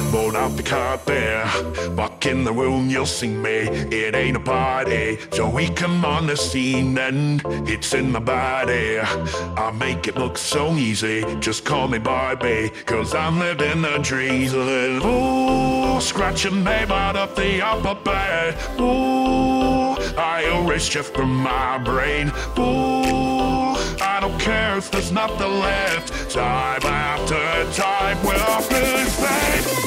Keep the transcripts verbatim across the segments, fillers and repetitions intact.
roll out the carpet, walk in the room, you'll see me. It ain't a party, so we come on the scene and it's in my body. I make it look so easy, just call me Barbie, cause I'm living the dreams. Ooh, scratching me right up the upper bed. Ooh, I erase you from my brain. Ooh, I don't care if there's nothing left. Time after time, we'll be babe.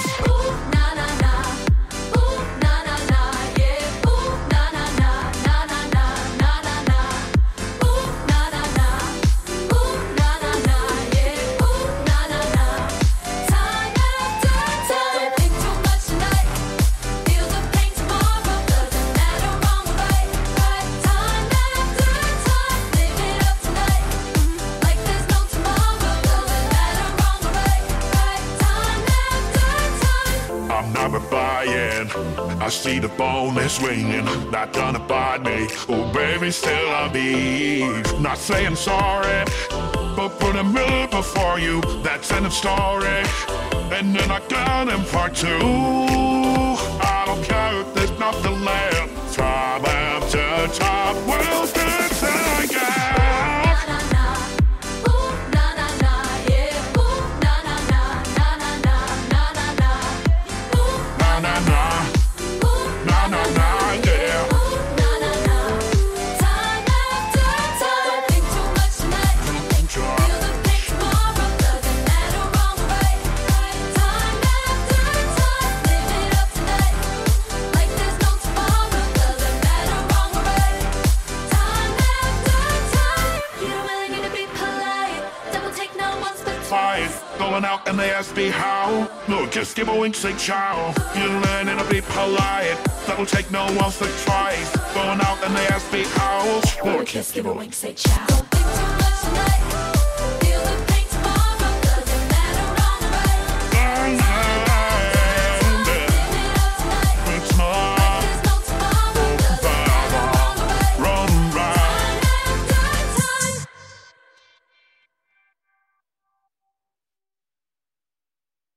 I see the phone is ringing, not gonna bite me. Oh baby, still I believe. Not saying sorry, but put a mirror before you. That's end of story. And then I got in part two. I don't care if there's nothing left. Time after time, we'll do it again. Going out and they ask me how. No, just give a wink, say ciao. You're learning to be polite. That'll take no once but twice. Going out and they ask me how. Or just give a wink, say ciao. Don't think too much tonight.